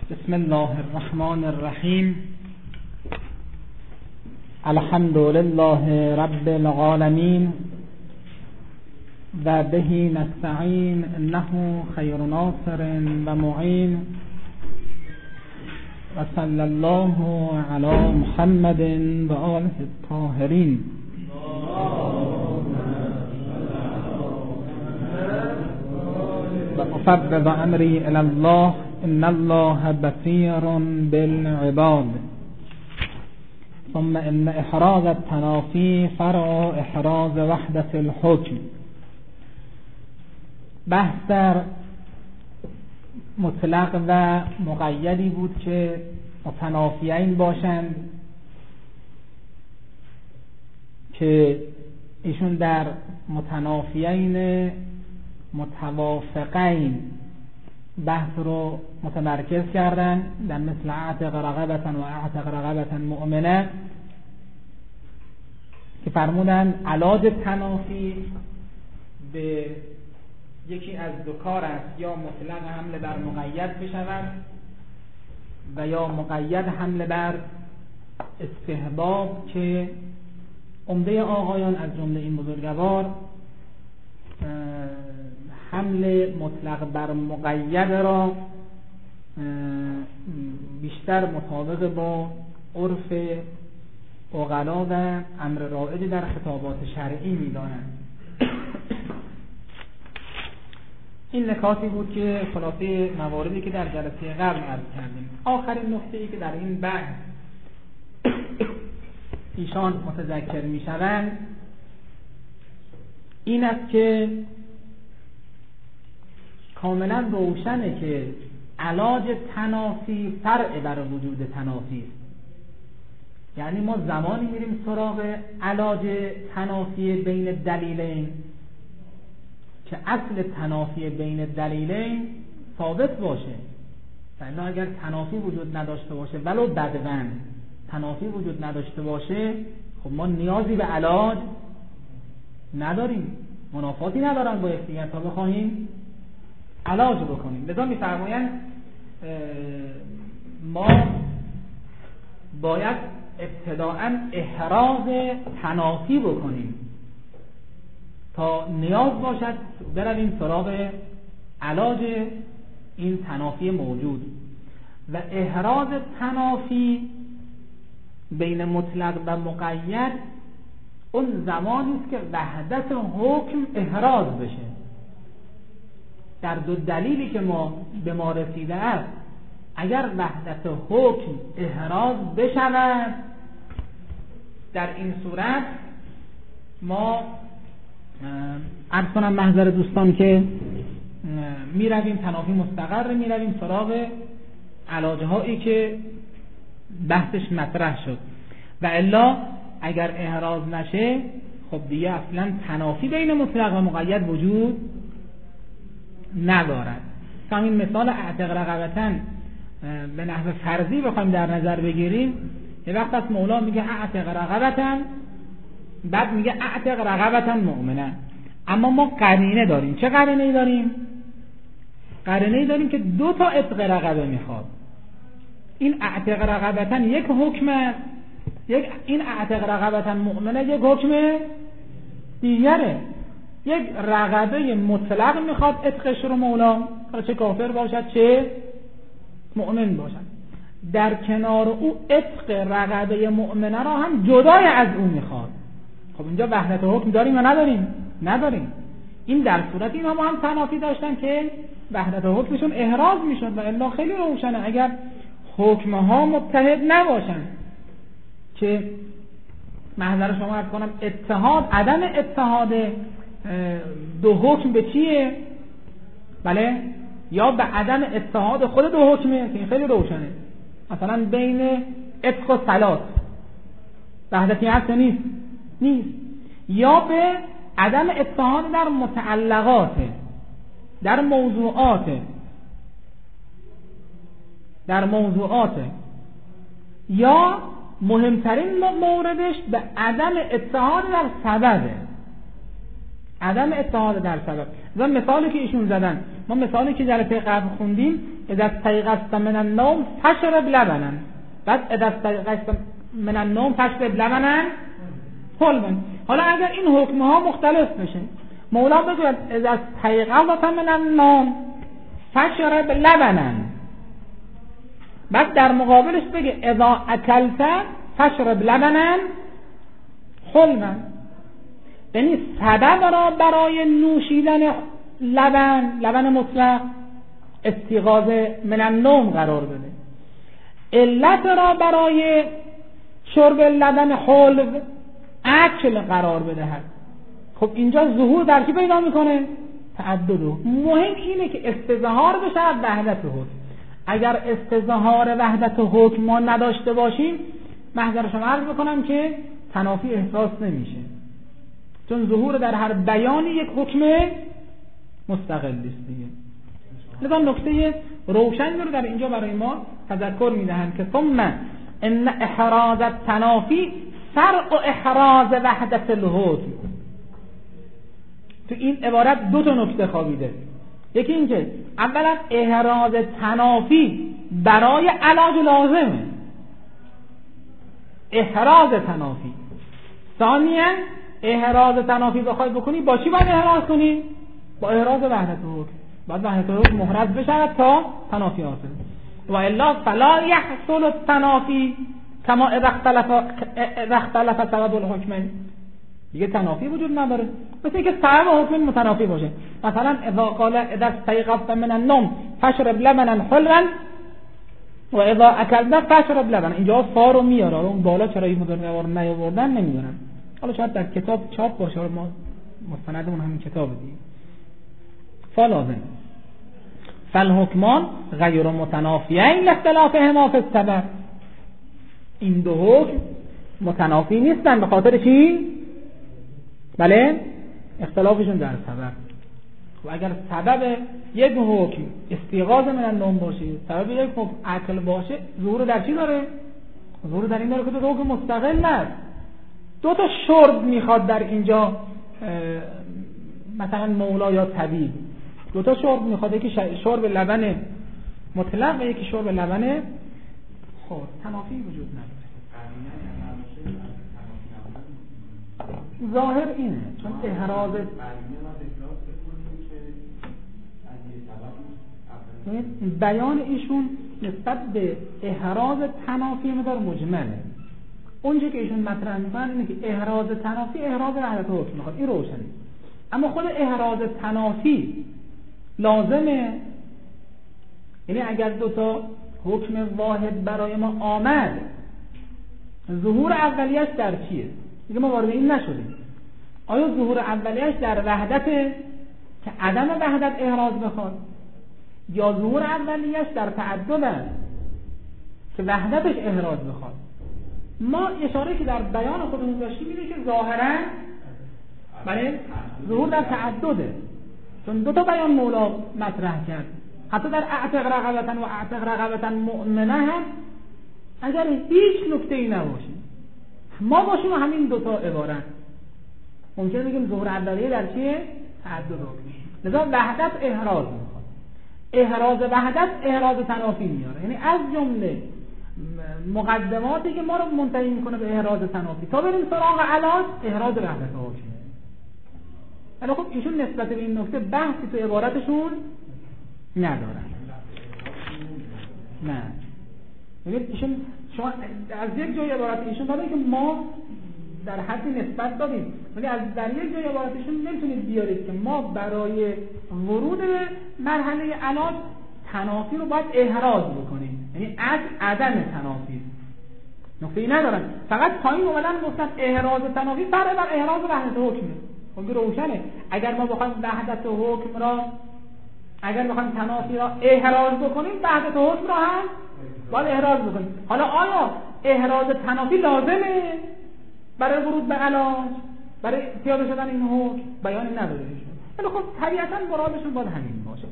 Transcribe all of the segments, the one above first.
بسم الله الرحمن الرحیم. الحمد لله رب العالمین و به نستعین انه خیر ناصر و معین و صلی الله علی محمد و آله الطاهرین. و افوض امری الی الله ان الله بصیر بالعباد. ثم ان احراز التنافی فرع احراز وحدت الحکم. بحث در مطلق و مقیدی بود که متنافیین باشند، که ایشون در متنافیین متوافقین بحث رو متمرکز کردن، در مثل اعتق رقبة و اعتق رقبة مؤمنه، که فرمودن علاج تنافی به یکی از دو کار است: یا مطلق حمله بر مقید بشود و یا مقید حمله بر استحباب، که عمده آقایان از جمله این بزرگوار حمل مطلق بر مقید را بیشتر مطابق با عرف عقلا و امر رایج در خطابات شرعی می‌دانند. این نکاتی بود که خلاصه مواردی که در جلسه قبل عرض کردیم. آخرین نکته‌ای که در این بحث ایشان متذکر می‌شوند این است که کاملا روشنه که علاج تنافی فرع بر وجود تنافی است. یعنی ما زمانی میریم سراغ علاج تنافی بین دلیلین که اصل تنافی بین دلیلین ثابت باشه. یعنی اگر تنافی وجود نداشته باشه، ولو بدون تنافی وجود نداشته باشه، خب ما نیازی به علاج نداریم، منافاتی ندارن با یکدیگر تا بخواهیم علاج بکنیم. لذا می‌فرمایند ما باید ابتداءً احراز تنافی بکنیم تا نیاز باشد برویم سراغ علاج این تنافی موجود. و احراز تنافی بین مطلق و مقید اون زمانی است که وحدت حکم احراز بشه. در دو دلیلی که به ما رسیده است، اگر وحدت حکم احراز بشود، در این صورت ما عرض کنم محضر دوستان که می رویم تنافی مستقر، می رویم سراغ علاجهایی که بحثش مطرح شد. و الا اگر احراز نشه، خب دیگه اصلا تنافی بین مطلق و مقید وجود ندارد. همین مثال اعتق رقبتن به نحو فرضی بخوایم در نظر بگیریم، یه وقت از مولا میگه اعتق رقبتن، بعد میگه اعتق رقبتن مؤمنه، اما ما قرینه داریم. چه قرینه‌ای داریم؟ قرینه‌ای داریم که دو تا اعتق رقبه میخواد. این اعتق رقبتن یک حکم است، این اعتق رقبتن مؤمنه یک حکم دیگره. یک رقبه مطلق میخواد عتقش رو مولا، چه کافر باشد چه مؤمن باشد. در کنار او عتق رقبه مؤمنه را هم جدای از او میخواد. خب اینجا وحدت حکم داریم یا نداریم؟ نداریم. این در صورت اینا ما هم تنافی داشتن که وحدت حکمشون احراز میشد. و الا خیلی روشنه اگر حکمها متحد نباشن، که محضر شما عرض کنم اتحاد، عدم اتحاد دو حکم به چیه؟ بله، یا به عدم اتحاد خود دو حکمه، که این خیلی روشنه. مثلا بین عتق و صلات وحدتی هست نیست؟ یا به عدم اتحاد در متعلقات، در موضوعات، یا مهمترین موردش به عدم اتحاد در سببه. عدم اتحاد در سبب. و مثالی که ایشون زدن ما مثالی که جلسه قبل خوندیم اذا استيقظت من النوم فاشرب لبنا، بعد اذا استيقظت من النوم فاشرب لبنا حلوا. حالا اگر این حکم ها مختلف بشه، مولا بگوید اذا استيقظت من النوم فاشرب لبنا، بعد در مقابلش بگه اذا اکلت فاشرب لبنا حلوا. یعنی سبب را برای نوشیدن لبن مطلق استیقاظ من النوم قرار بده، علت را برای شرب لبن حلو اکل قرار بدهد. خب اینجا ظهور در چی پیدا میکنه؟ تعدد. مهم اینه که استظهار بشه وحدت حکم. اگر استظهار وحدت حکم ما نداشته باشیم، محضر شما عرض بکنم که تنافی احساس نمیشه، چون ظهور در هر بیانی یک حکم مستقل است دیگه. لذا نکته روشن رو در اینجا برای ما تذکر میدهند که ثم ان احراز التنافی فرع احراز وحدت الحکم. تو این عبارت دو تا نکته خوابیده. یکی این که اولا احراز تنافی برای علاج لازمه، احراز تنافی. ثانیاً احراز تنافی بخوای بکنی با چی باید احراز کنی؟ با احراز وحدت حکم. باید وحدت حکم محرز بشود تا تنافی حاصل، و الا فلا یحصل التنافی کما اذا اختلف سبب الحکم. دیگه تنافی وجود نداره، مثل اینکه سبب حکم متنافی باشه. مثلا اذا قال اذا استيقظت من النوم فاشرب لبنا حلوا و اذا اکلت فاشرب لبنا. اینجا فا رو میاره، اون بالا چرا این مدار نیاوردن نمیدونم، حالا شاید در کتاب چاپ باشه، ما مستندمون همین کتاب دیگه. فا لازم. فالحکمان غیر متنافیین لاختلافهما فی السبب. این دو حکم متنافی نیستن به خاطر چی؟ بله، اختلافشون در سبب. و اگر سبب یک حکم استیقاظ من النوم باشه، سبب یک حکم عقل باشه، ظهور در چی داره؟ ظهور در این داره که دو حکم مستقل است. دو تا شرب میخواد در اینجا، مثلا مولا یا طبیب دو تا شرب میخواد، یکی شرب لبن مطلق و یکی شرب لبن خود. تنافی وجود نداره. ظاهر اینه، چون احراز بیان ایشون نسبت به احراز تنافی مدار مجمله. اونجا که ایشون مطرح میکنن اینه که احراز تنافی احراز وحدت حکم میخواد، این روشنه. اما خود احراز تنافی لازمه، یعنی اگر دو تا حکم واحد برای ما آمد، ظهور اولیش در چیه؟ دیگه ما وارد این نشدیم. آیا ظهور اولیش در وحدت که عدم وحدت احراز بخواد، یا ظهور اولیش در تعدد که وحدتش احراز بخواد؟ ما اشاره که در بیان خودمون داشتیم اینه که ظاهرا بله ظهور در تعدده، چون دو تا بیان مولا مطرح کرد. حتی در اعتق رقبتن و اعتق رقبتن مؤمنه هم اگر هیچ نکته‌ای نباشه، ما باشیم همین دو تا عبارت، ممکنه بگیم ظهور اولیه در چیه؟ تعدد رو. لذا وحدت احراز میخواد. احراز وحدت احراز تنافی میاره، یعنی از جمله مقدماتی که ما رو منتهی میکنه به احراز تنافی تا بریم سراغ علاج احراز وحدت حکم. ولی خب ایشون نسبت به این نکته بحثی تو عبارتشون ندارن. نه ببینید ایشون شما از یک جای عبارت ایشون داره که ما در حدی نسبت دادیم، ولی از در یک جای عبارتشون نمیتونید بیارید که ما برای ورود مرحله علاج تنافی رو باید احراز بکنیم، یعنی از عدم تنافی. نکته‌ای ندارن، فقط پایین اومدن گفتن احراز تنافی فرق بر احراز وحدت حکمه. خب روشنه. اگر ما بخوایم وحدت حکم را، اگر بخوایم تنافی را احراز بکنیم، وحدت حکم را هم باید احراز بکنیم. حالا آیا احراز تنافی لازمه برای ورود به علاج، برای پیاده شدن این حکم؟ بیانی نداره ایشون، ولی خب طبیعتاً مرادشون باید همین باشه.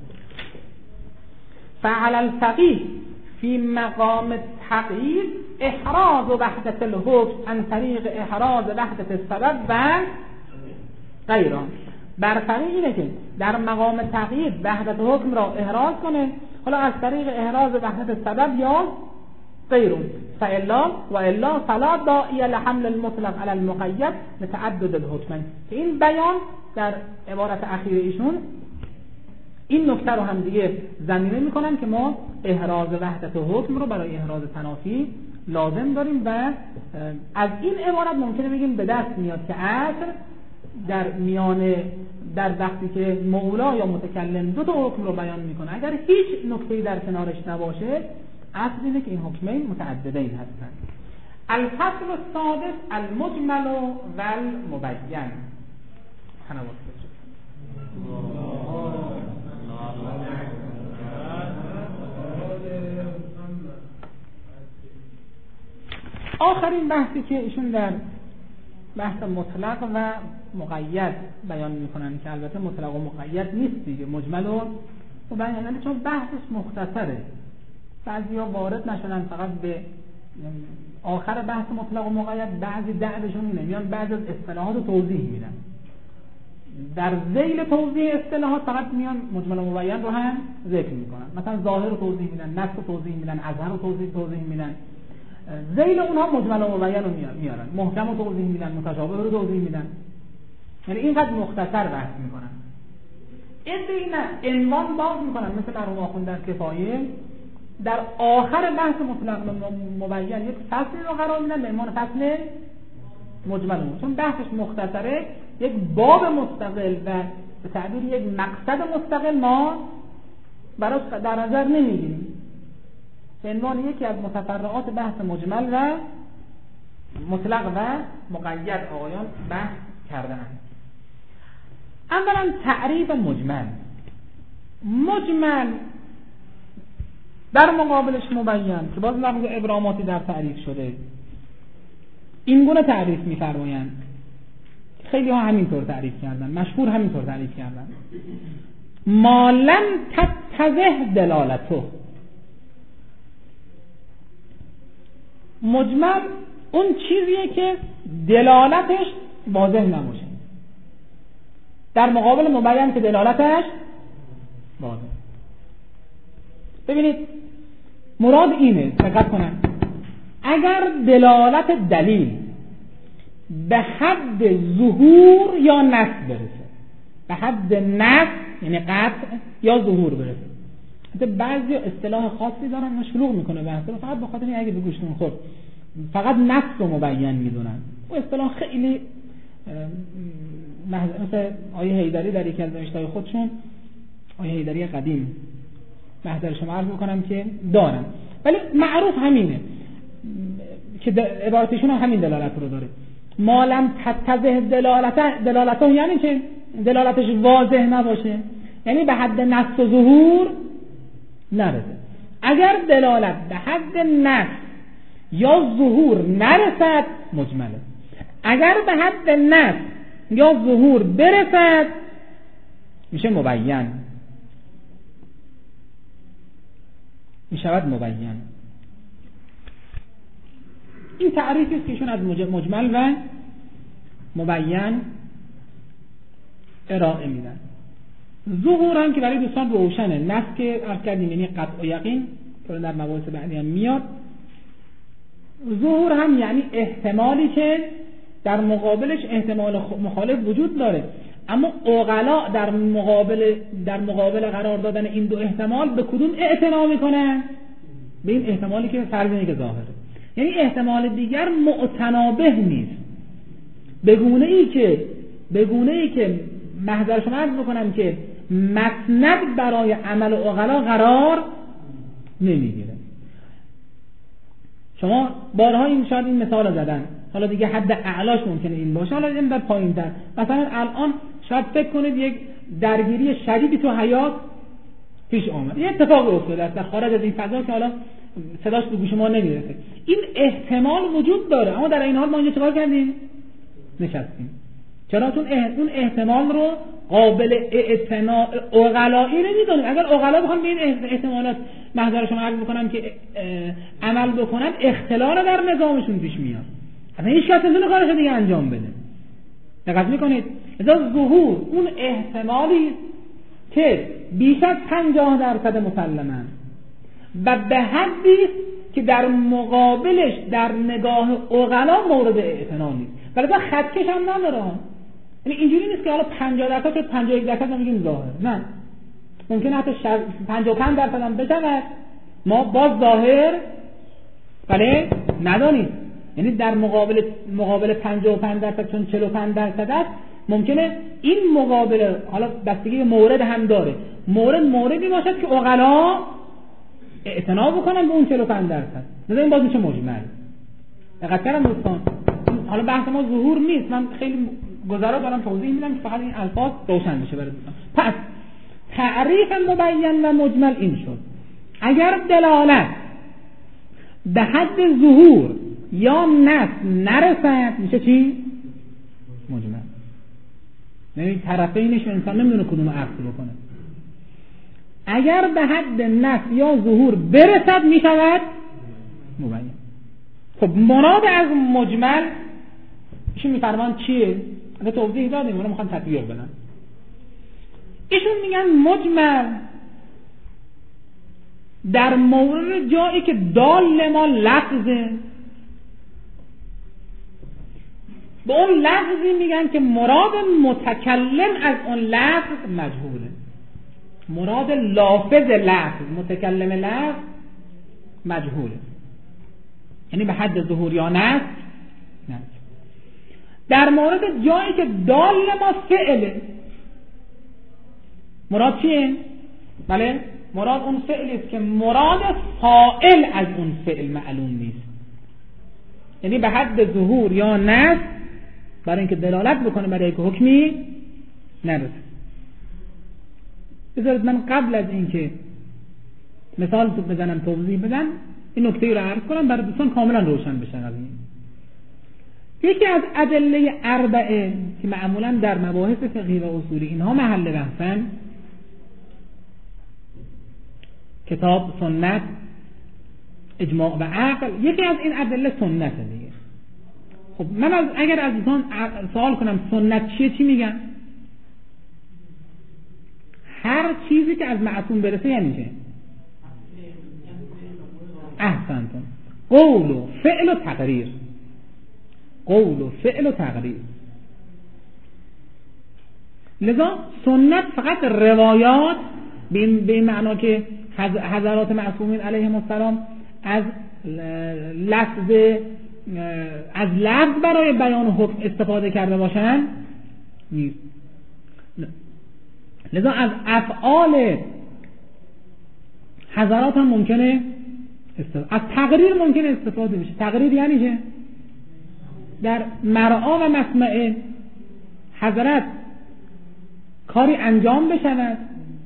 فعل الفقیه فی مقام التقیید احراز وحدت الحکم عن طریق احراز وحدت السبب و غیره. بر طریق اینه که در مقام تقیید وحدت حکم را احراز کنه، حالا از طریق احراز وحدت سبب یا غیرون، فالا فلا داعی لحمل المطلق علی المقید لتعدد الحکم. که این بیان در عبارت اخیر ایشون این نکته رو هم دیگه ضمیمه میکنن که ما احراز وحدت حکم رو برای احراز تنافی لازم داریم و از این عبارت ممکنه بگیم به دست میاد که عصر در وقتی که مولا یا متکلم دو تا حکم رو بیان میکنه اگر هیچ نکته‌ای در کنارش نباشه، اصل اینه که این حکمین متعددین هستند. الفصل السادس المجمل و المبین. آخرین بحثی که ایشون در بحث مطلق و مقید بیان میکنن که البته مطلق و مقید نیست دیگه، مجمل و مبین، چون بحثش مختصره، بعضیا وارد نشدن فقط به آخر بحث مطلق و مقید بعضی دعوشون اینه میان بعضی از اصطلاحات رو توضیح میدن، در ذیل توضیح اصطلاحات فقط میان مجمل و مبین رو هم ذکر میکنن، مثلا ظاهر رو توضیح میدن، نص رو توضیح میدن، اظهر رو توضیح میدن، ذیل اونها مجمل و مبین رو میارن، محکم رو توضیح میدن، متشابه رو توضیح میدن، یعنی اینقدر مختصر بحث میکنن. این عنوان باز میکنن مثل مرحوم آخوند در کفایه، در آخر بحث مطلق مبین یک فصل رو قرار میدن به عنوان فصل مجمل، چون بحثش مختصره، یک باب مستقل و به تعبیر یک مقصد مستقل ما براش در نظر نمیگیریم، به عنوان یکی از متفرعات بحث مجمل و مطلق و مقید آقایان بحث کردند. اولا تعریف مجمل در مقابلش مبین که باز لفظ ابراماتی در تعریف شده، این گونه تعریف می‌فرمایند، خیلی ها همینطور تعریف کردن، مشهور همینطور تعریف کردن، ما لم تتضح دلالته. مجمل اون چیزیه که دلالتش واضح نباشه، در مقابل مبین که دلالتش واضح. ببینید مراد اینه، دقت کنن، اگر دلالت دلیل به حد ظهور یا نفی برسه، به حد نفی یعنی قطع یا ظهور برسه، بعضی اصطلاح خاصی دارن مشروع میکنه بحث رو، فقط به خاطر این اگه بگوشتون خود فقط نفس و مبین میدونن، و اصطلاح خیلی مثل آیه حیدری در یکی از نوشته‌های خودشون، آیه حیدری قدیم محضر شما عرض میکنم که دارن، ولی معروف همینه که عبارتشون هم همین دلالت رو داره. ما لم تتضح دلالته یعنی چه؟ دلالتش واضح نباشه، یعنی به حد نص و ظهور نرسه. اگر دلالت به حد نص یا ظهور نرسد مجمله، اگر به حد نص یا ظهور برسد میشه مبین، میشود مبین. این تعریفی است که ایشون از مجمل و مبین ارائه میدن. ظهور هم که برای دوستان روشنه، نص که عرض کردیم یعنی قطع و یقین که در مباحث بعدی هم میاد. ظهور هم یعنی احتمالی که در مقابلش احتمال مخالف وجود داره، اما عقلا در مقابل قرار دادن این دو احتمال به کدوم اعتنا میکنن؟ به این احتمالی که فرض اینه که ظاهره، یعنی احتمال دیگر معتنابه نیست، به گونه ای که محضر شما عرض بکنم که مسند برای عمل عقلا قرار نمیگیره. شما بارها این شاید این مثال رو زدن، حالا دیگه حد اعلاش ممکنه این باشه، حالا این در پایین تر، مثلا الان شاید فکر کنید یک درگیری شدیدی تو حیات پیش آمد، یه اتفاق افتاده در خارج از این فضا که حالا صداش به گوش ما نمیرسه، این احتمال وجود داره، اما در این حال ما اینجا چیکار کردیم؟ نشستیم. چرا؟ چون اون احتمال رو قابل اعتنا عقلایی نمیدونیم. اگر عقلا بخوام به این احتمالات محضر شما عرض بکنم که عمل بکنن، اختلال در نظامشون پیش میاد، اصلا هیچ کس نمیتونه کارش دیگه انجام بده. دقت میکنید لذا ظهور اون احتمالی که بیش از 50% مسلماً و به حدی که در مقابلش در نگاه عقلا مورد اعتنا نیست، ولی با خطکش هم نداره. یعنی اینجوری نیست که حالا 50% شد 51% هم میگیم ظاهر، نه، ممکنه حتی 55% هم بشود ما باز ظاهر بله ندانیم. یعنی در مقابل 55% چون 45% است، ممکنه این مقابل حالا بستگی مورد هم داره، موردی باشد که عقلا اعتنا بکنن به اون 45%. مثلا این باز میشه مجمل. دقت کردم دوستان، حالا بحث ما ظهور نیست، من خیلی گذرا دارم توضیح میدم که فقط این الفاظ روشن بشه برای دوستان. پس تعریف مبین و مجمل این شد: اگر دلالت به حد ظهور یا نص نرسد میشه چی؟ مجمل. یعنی طرفینش انسان نمیدونه کدوم عکس بکنه. اگر به حد نص یا ظهور برسد میشود مبین. خب مراد از مجمل ایشون میفرمان چیه؟ اگه توضیح دادیم اونا میخوان تطبیق بدن. ایشون میگن مجمل در مورد جایی که دال ما لفظه، به اون لفظی میگن که مراد متکلم از اون لفظ مجهوله. مراد لافظ لفظ، متکلم لفظ مجهوله، یعنی به حد ظهور یا نص. در مورد جایی که دال ما فعله، مراد چیه؟ بله، مراد اون فعلی است که مراد فاعل از اون فعل معلوم نیست، یعنی به حد ظهور یا نص برای اینکه دلالت بکنه برای که حکمی نرسه. بذارید من قبل از اینکه مثال بزنم توضیح بدم این نکته رو عرض کنم برای دوستان کاملا روشن بشه. یکی از ادله اربعه که معمولا در مباحث فقهی و اصولی اینها محل بحثن، کتاب، سنت، اجماع و عقل، یکی از این ادله سنته دیگه. خب من اگر از دوستان سوال کنم سنت چیه، چی میگن؟ هر چیزی که از معصوم برسه یعنی چه؟ احسنتون، قول و فعل و تقریر. قول و فعل و تقریر. لذا سنت فقط روایات به این معنا که حضرات معصومین علیهم السلام از لفظ برای بیان حکم استفاده کرده باشن نیست. لذا از افعال حضرات هم ممکنه از تقریر ممکنه استفاده بشه. تقریر یعنی چه؟ در مرعا و مسمعه حضرت کاری انجام بشود،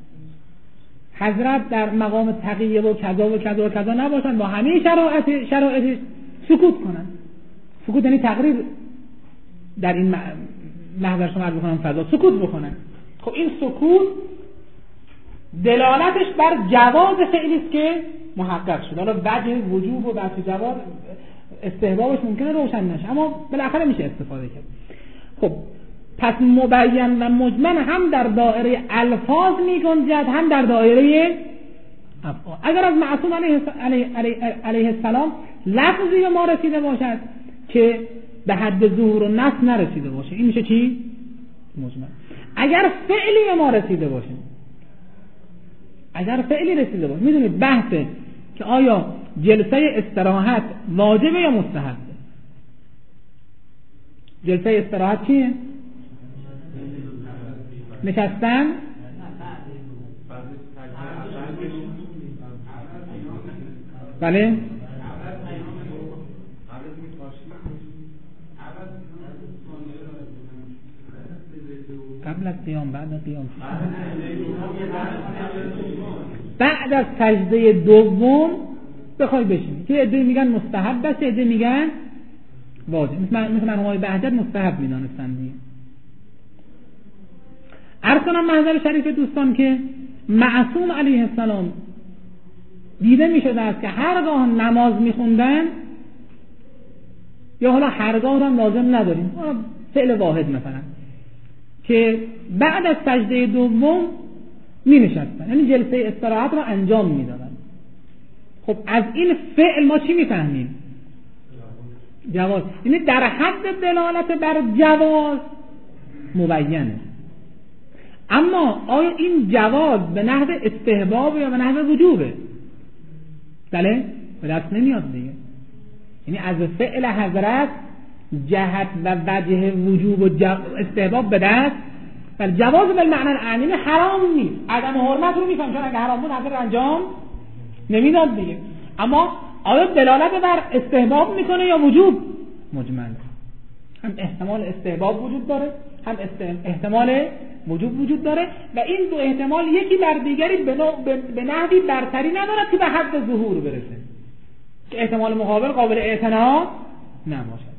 حضرت در مقام تقیه و کذا و کذا و کذا نباشن، با همه شرایطش سکوت کنن. سکوت یعنی تقریر. در این محضر شما عرض بکنم فضا سکوت بکنن. خب این سکوت دلالتش بر جواز فعلی است که محقق شد. حالا وجه وجوب و وجه جواز استحبابش ممکنه روشن نشه، اما بالاخره میشه استفاده کرد. خب پس مبین و مجمل هم در دایره الفاظ میگنجد هم در دایره افعال. اگر از معصوم علیه السلام لفظی ما رسیده باشد که به حد ظهور و نص نرسیده باشه، این میشه چی؟ مجمل. اگر فعلی ما رسیده باشه، اگر فعلی رسیده باشه، میدونید بحثه که آیا جلسه استراحت واجبه یا مستحبه؟ جلسه استراحت چیه؟ نشستن؟ بله؟ قبل از قیام، بعد از قیام. بعد از سجده دوم بخوای بشینی که عده میگن مستحب است، عده میگن واجب. مثل مرحوم بهجت مستحب میدانستن دیگه. عرض کنم محضر شریف دوستان که معصوم علیه السلام دیده میشده است که هرگاه نماز میخوندن، یا حالا هرگاه هم لازم نداریم، فعل واحد مثلا، که بعد از سجده دوم می نشستن، یعنی جلسه استراحت رو انجام می دادن. خب از این فعل ما چی می فهمیم؟ جواز. یعنی در حد دلالت بر جواز مبینه. اما آیا این جواز به نحو استحباب یا به نحو وجوبه؟ بله؟ به دست نمیاد دیگه. یعنی از فعل حضرت جهت و وجه وجوب و استحباب به دست، ولی جواز بالمعنی الاعم حرام نیست. عدم حرمت رو میفهم، چون اگه حرام بود حضرت انجام نمیداد دیگه. اما آیا دلالت بر استحباب میکنه یا وجوب؟ مجمل. هم احتمال استحباب وجود داره، هم احتمال وجوب وجود داره و این دو احتمال یکی بر دیگری به نحوی برتری ندارد که به حد ظهور برسه، که احتمال مقابل قابل اعتنا نباشد.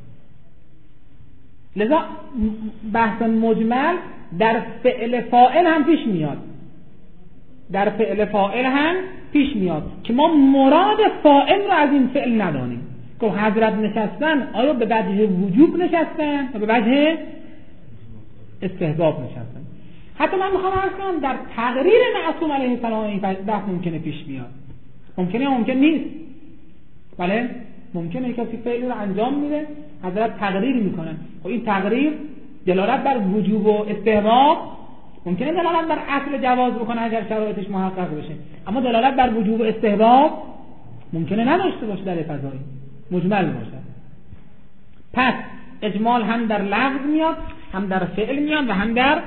لذا بحث مجمل در فعل فاعل هم پیش میاد، در فعل فاعل هم پیش میاد که ما مراد فاعل رو از این فعل ندانیم. که حضرت نشستن آیا به وجه وجوب نشستن یا به وجه استحباب نشستن؟ حتی من میخوام عرض کنم در تقریر معصوم علیه السلام این بحث ممکنه پیش بیاد، ممکنه یا ممکن نیست. بله ممکنه کسی فعلی رو انجام میده، حضرت تقریر میکنن، خب این تقریر دلالت بر وجوب و استحباب ممکنه دلالت بر اصل جواز بکنه اگر شرایطش محقق بشه، اما دلالت بر وجوب و استحباب ممکنه نداشته باشه، در فضایی مجمل باشه. پس اجمال هم در لفظ میاد، هم در فعل میاد و هم در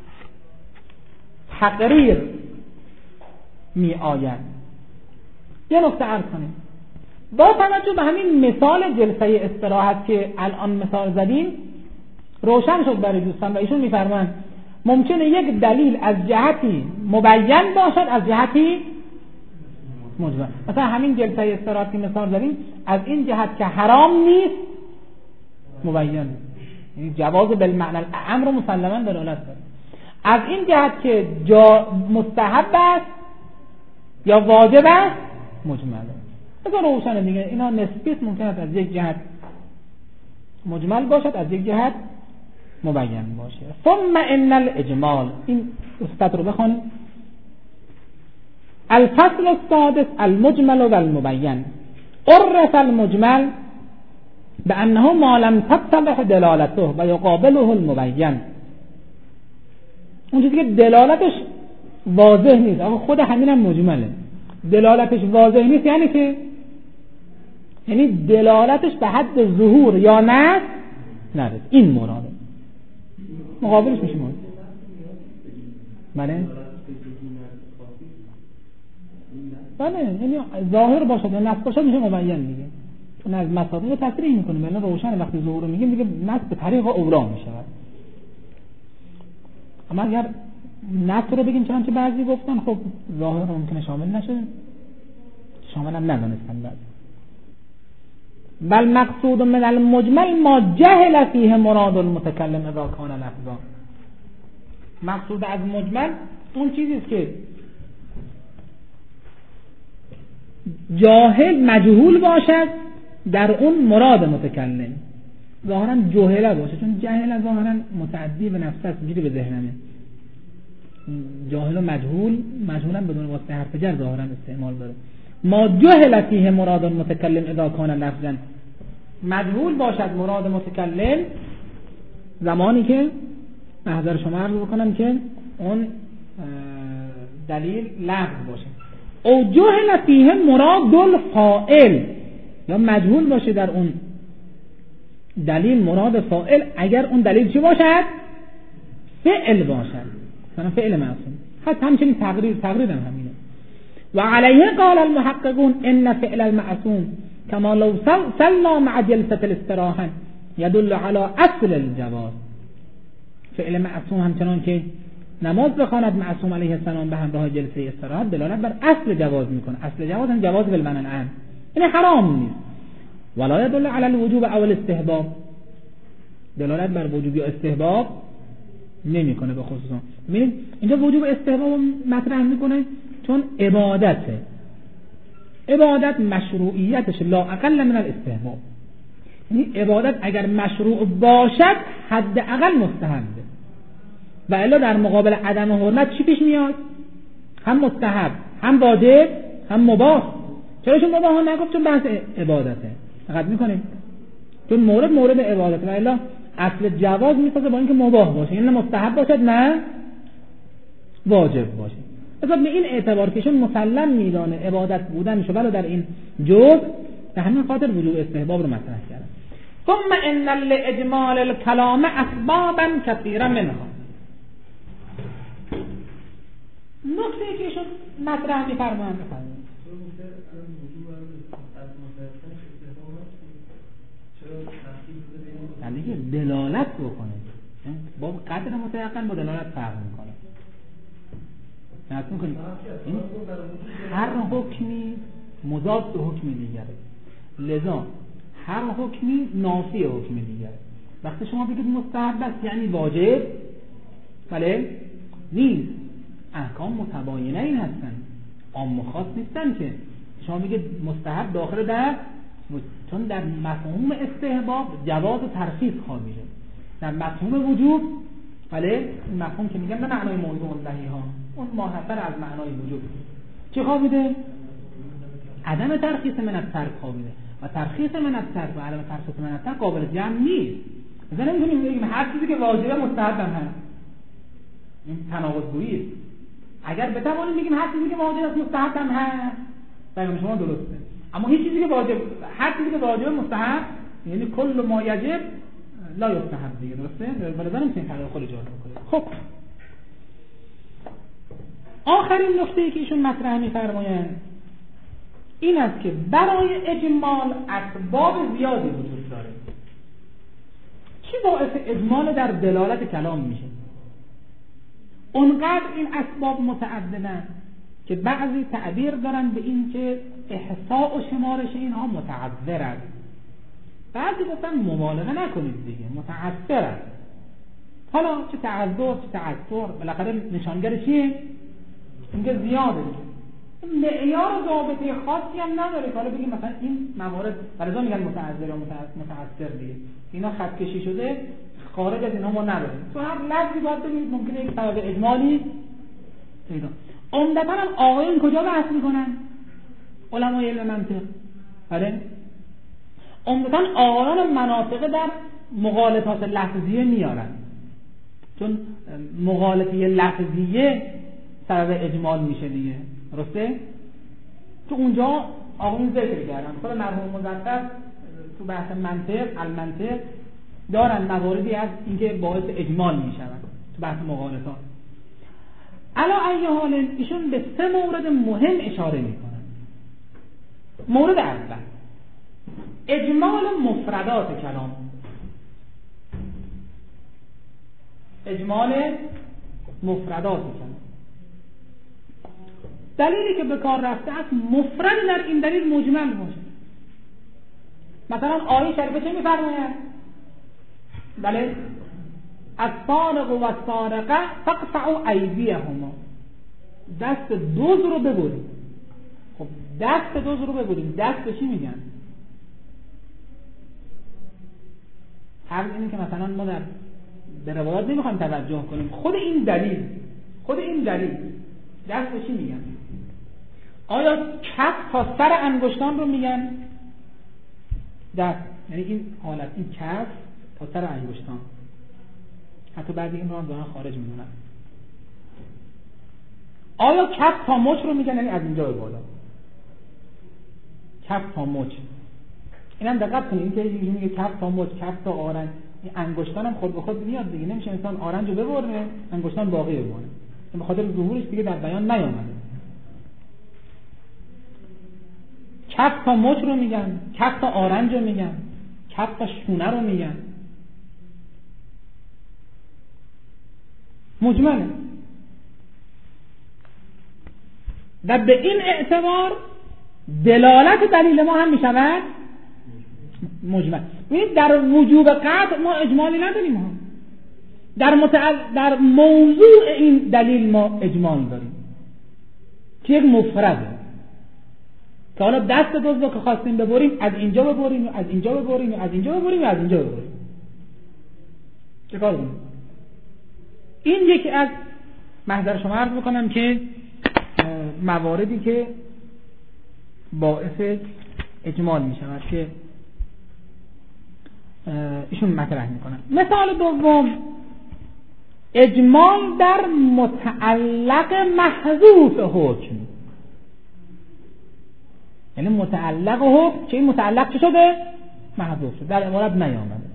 تقریر می آید. یه نکته عرض کنیم با توجه به همین مثال جلسه استراحت که الان مثال زدیم روشن شد برای دوستان و ایشون میفرمایند ممکنه یک دلیل از جهتی مبین باشد از جهتی مجمل. مثلا همین جلسه استراحت که مثال زدیم از این جهت که حرام نیست مبین، یعنی جواز بالمعنی الاعم رو مسلما دلالت داره. از این جهت که مستحب است یا واجب است مجمله. مثلا روشن دیگه اینا نسبی است، ممکن است از یک جهت مجمل باشد از یک جهت مبین باشه. ثم ان الاجمال، این استاد رو بخونید. الفصل السادس المجمل و المبین. عرف المجمل بانه ما لم تتضح دلالته و یقابله المبین. اون چیزی که دلالتش واضح نیست، اما خود همین هم مجمله. دلالتش واضح نیست یعنی که یعنی دلالتش به حد ظهور یا نه نرسید، این مراده. مقابلش میشه مورد بله یعنی ظاهر باشه یا نصب باشه میشه مبین دیگه. چون از مصادیق تصریح میکنیم، بله روشن وقتی ظهور رو میگیم دیگه نصب به طریق اولا میشه. اما اگر نصب رو بگیم چنانچه بعضی گفتن خب ظاهر ممکنه شامل نشه، شامل هم ندانستن بعد. بل مقصود من المجمل ما جهل فیه مراد المتکلم اذا کان لفظا. مقصود از مجمل اون چیزیست که جاهل مجهول باشد در اون مراد متکلم. ظاهرا جهله باشه، چون جهل ظاهرا متعدی به نفس است، میگه به ذهنمه. جاهل و مجهولا بدون واسطه حرف جر ظاهرا استعمال داره. ما جهل فیه مراد المتکلم اذا کان لفظا. مجهول باشد مراد متکلم زمانی که محضر شما عرض بکنم که اون دلیل لفظ باشه. او جهل فیه مراد الفاعل، یا مجهول باشه در اون دلیل مراد فاعل اگر اون دلیل چی باشد؟ فعل باشد، مثلا فعل معصوم. حتی همچنین تقریر هم همینه. و علیه قال المحققون ان فعل المعصوم كما لو صلى مع جلسة الاستراحة يدل على اصل الجواز. فعل معصوم همچنان که نماز بخواند معصوم علیه السلام به همراه جلسه استراحت دلالت بر اصل جواز میکنه. اصل جواز هم جواز بالمعنی العام، یعنی حرام نیست. ولا يدل على الوجوب او الاستحباب، دلالت بر وجوب یا استحباب نمیکنه. به خصوص ببینید اینجا وجوب استحباب مطرح میکنه چون عبادته. عبادت مشروعیتش لا اقل من الاستحباب، یعنی عبادت اگر مشروع باشد حد اقل مستحبه. و الا در مقابل عدم حرمت چی پیش میاد؟ هم مستحب، هم واجب، هم مباح. چرا چون مباح نگفت؟ چون بحث عبادته. فقط میکنیم چون مورد عبادته و الا اصل جواز میسازه با اینکه مباح باشه، یعنی نه مستحب باشد نه واجب باشه. مثلا به این اعتبار که چون مسلم میدانه عبادت بودنشو ولو در این جزء، به همین خاطر وجوب استحباب رو مطرح کرده. ثم ان لاجمال الكلام اسبابا كثيرا منها. نکته که ایشون مطرح می‌فرمایند یعنی که دلالت بکنه با قدر متيقن با دلالت فرق میکنه. نحن کنید این هر حکمی مضاد به حکم دیگره، لذا هر حکمی نافی حکم دیگره. وقتی شما بگید مستحب است یعنی واجب، بله نیست. احکام متباینه این هستن، عام و خاص نیستن که شما بگید مستحب داخل در، چون در مفهوم استحباب جواز و ترخیص خوابیده، در مفهوم وجوب بله این مفهوم که میگم به معنای موضوع نهی ها اون ماهتر از معنای وجوب چه خوابیده؟ عدم ترخیص من الترک خوابیده و ترخیص من الترک و عدم ترخیص من الترک قابل جمع نیست. مثلا نمیتونیم بگیم هر چیزی که واجبه مستحب هم هست، این تناقض‌گویی است. اگر بتوانیم بگیم هر چیزی که واجب است مستحب هم هست بیان شما درسته، اما هیچ چیزی که واجب، هر چیزی که واجب مستحب یعنی کل ما یجب لا یستحب دیگه، درسته؟ ولذا نمیتونیم تداخل ایجاد بکنیم. خب آخرین نکته‌ای که ایشون مطرح می‌فرمایند این است که برای اجمال اسباب زیادی وجود داره. چی باعث اجمال در دلالت کلام میشه؟ اونقدر این اسباب متعددن که بعضی تعبیر دارن به این که احصاء و شمارش اینها متعذر است، بعضی گفتن مبالغه نکنید دیگه متعذر است. حالا چه تعذر چه تعذر بالاخره نشانگر چیه؟ اینکه زیاده دیگه، معیار و ضابطه خاصی هم نداره که حالا بگیم مثلا این موارد برای میگن متعذر یا متعذر دیگه، اینا خط کشی شده خارج از اینا ما نداریم. تو هر لفظی باید ببینید ممکنه یک سبب اجمالی پیدا. عمدتاً هم آقایون کجا بحث میکنن؟ علمای علم منطق. بله عمدتاً آقایان مناطق در مغالطات لفظیه میارن، چون مغالطه لفظیه سبب اجمال میشه دیگه، درسته؟ تو اونجا آقایون ذکر کردن. خود مرحوم مظفر تو بحث منطق المنطق دارن مواردی از اینکه باعث اجمال میشن تو بحث مغالطات. علا ای حال ایشون به 3 مورد مهم اشاره میکنن. مورد اول اجمال مفردات کلام. اجمال مفردات کلام دلیلی که به کار رفته است مفرد در این دلیل مجمل باشه. مثلا آیه شریفه چه میفرماید؟ بله السارق و السارقه فاقطعوا ایدیهما، دست دزد رو ببرید. خب دست دزد رو ببرید، دست به چی میگن؟ هر اینی که مثلا ما در روایات نمیخوایم توجه کنیم، خود این دلیل دست به چی میگن؟ آیا کف تا سر انگشتان رو میگن دست؟ یعنی این حالت این کف تا سر انگشتان، حتی بعضی این رو هم دارن خارج میدونن. آیا کف تا مچ رو میگن؟ یعنی از اینجا به بالا کف تا مچ. این هم دقت کنید، این که میگه کف تا مچ، کف تا آرنج، این انگشتان هم خود به خود میاد دیگه، نمیشه انسان آرنج رو ببره انگشتان باقی بمونه، به خاطر ظهورش دیگه در بیان نیامده. کف تا مچ رو میگن، کف تا آرنج رو میگن، کف تا شونه رو میگن. مجمله و به این اعتبار دلالت دلیل ما هم میشود مجمل. ببینید در وجوب قطع ما اجمالی نداریم ها، در موضوع این دلیل ما اجمال داریم که یک مفرده که حالا دست دزد رو که خواستیم ببریم از اینجا ببریم، از اینجا ببریم، از اینجا ببریم، از اینجا ببریم. چه کار کنیم؟ این یکی از محضر شما عرض بکنم که مواردی که باعث اجمال می شود که ایشون مطرح می کنن. مثال دوم، اجمال در متعلق محذوف حکم. یعنی متعلق حکم که این متعلق چه شده؟ محذوف شده، در عبارت نیامده.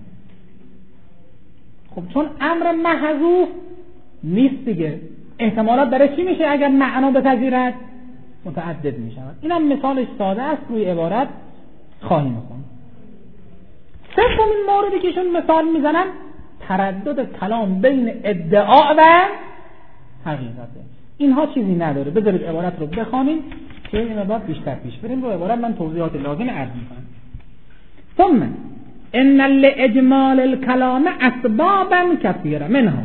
خب چون امر محذوف نیست دیگه، احتمالات برای چی میشه اگر معنا بپذیرد؟ متعدد میشود. اینم مثالش ساده است، روی عبارت خواهیم خوند. سومین موردی که ایشون مثال میزنن تردد کلام بین ادعا و حقیقته. اینها چیزی نداره، بذارید عبارت رو بخوانیم که این مقدار بیشتر پیش بریم. رو عبارت من توضیحات لازم عرض میکنم. ثم ان لاجمال الكلام اسبابا كثيره منها.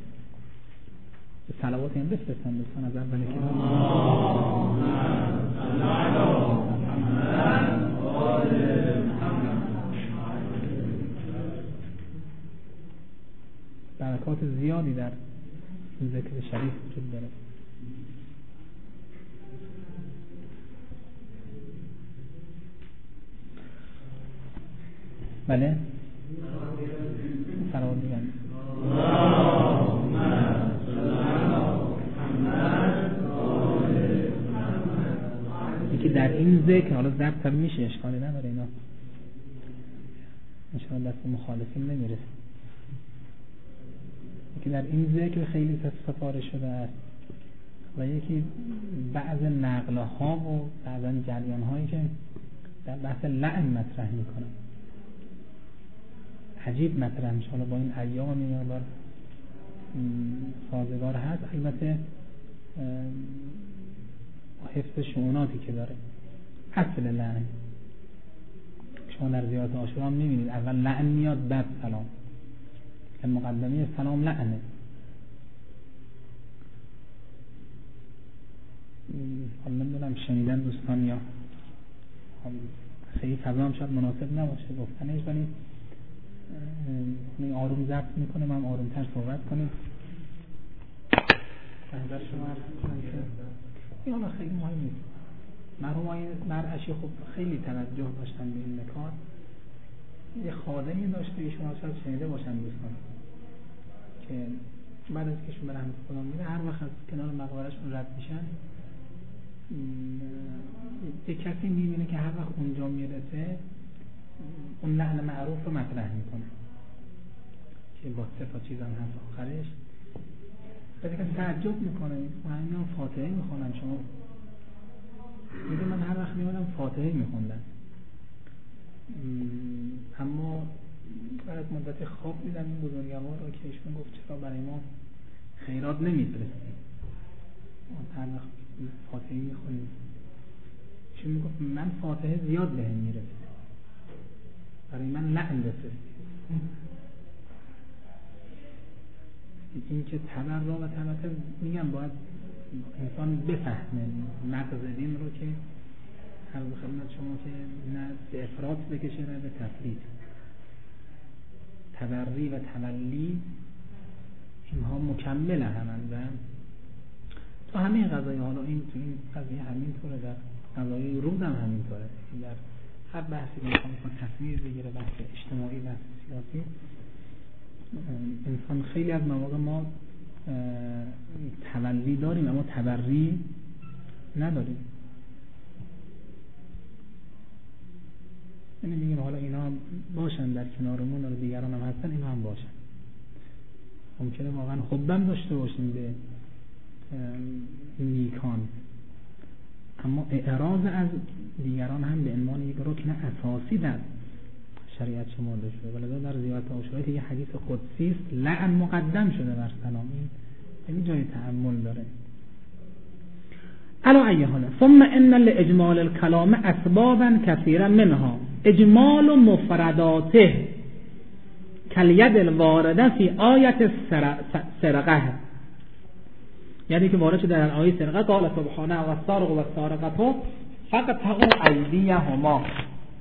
صلوات هم بفرستن دوستان از اول برکات زیادی در ذکر شریف وجود داره. بله صلوات میگن یکی در این ذکر، حالا ضبط هم میشه اشکالی نداره، اینا انشاءالله دست مخالفین نمیرسه، یکی در این ذکر خیلی سفارش شده است و یکی بعض نقله ها و بعضا جریان هایی که در بحث لعن مطرح میکنن عجیب مطرح میشه. حالا با این ایام میاد سازگار هست، البته حفظ شؤوناتی که داره. اصل لعن شما در زیارت عاشورا هم میبینید اول لعن میاد بعد سلام، که مقدمه سلام لعنه. حالا نمیدونم شنیدن دوستان یا خیلی فضا هم شاید مناسب نباشه گفتنش، ولی این آروم ضبط میکنه، من آرومتر صحبت کنیم. نظر شما این حالا خیلی مهم نیست. مرحوم آقای مرعشی خب خیلی توجه داشتن به این نکات. یه خادمی داشته ایشون شاید شنیده باشن دوستان که بعد از که ایشون به رحمت خدا میره هر وقت از کنار مقبره‌شون رد میشن یه کسی میبینه که هر وقت اونجا میرسه اون لحن معروف رو مطرح میکنه که با 3 تا چیز هم هست آخرش. بعد کسی تعجب میکنه و همین فاتحه میخونن. شما میگه من هر وقت میادم فاتحه میخوندم، اما بعد مدت خواب دیدم این بزرگوار رو که ایشون گفت چرا برای ما خیرات نمیفرستی، هر وقت فاتحه میخونیم. ایشون میگفت من فاتحه زیاد بهم میرسید، برای من لعن بفرستی. این که تبرع و تبرع میگم باید انسان بفهمه مغز دین رو که هر خدمت شما که نه به افراط بکشه نه به تفرید. تبری و تولی اینها مکمل همند و تو همه قضایه، حالا این تو این قضیه همینطوره، در قضایه روز هم همینطوره، در هر بحثی که میخوام تصویر بگیره، بحث اجتماعی، بحث سیاسی، انسان خیلی از مواقع ما تولی داریم اما تبری نداریم. یعنی میگیم حالا اینا باشن در کنارمون و دیگران هم هستن، اینا هم باشن. ممکنه واقعا حبم داشته باشیم به نیکان، اما اعراض از دیگران هم به عنوان یک رکن اساسی در شریعت شمرده شده. ولذا در زیارت عاشورا که یه حدیث قدسی است لعن مقدم شده بر سلام، این جای تأمل داره. علا ای حال ثم ان لاجمال الكلام اسبابا كثيرا منها اجمال مفرداته كاليد الوارده في آیت سرقه، یعنی که وارد شده در آیه سرقه قال سبحانه و السارق و السارقه فقطعوا ایدیهما.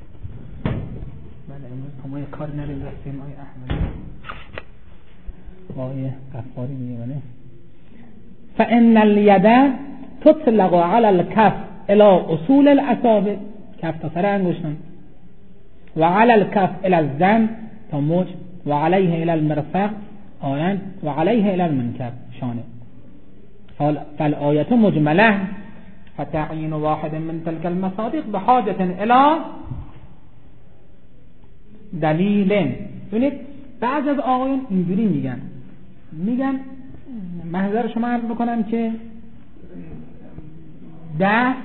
بله امروز ما یه کار نریم رفتیم آیه احمد آیه غفاری میگه بله. فان الید تطلق على الكف الى اصول الاصابع، کف تا سر انگشتان، و على الكف الى الذنب تا موج، و علیه الى المرفق آیان، و علیه الى المنکب شانه. فالآیت مجمله فتعیین واحد من تلك المصادق بحاجة الى دلیل. ببینید بعضی از آقایون اینجوری میگن محضر شما عرض بکنم که دست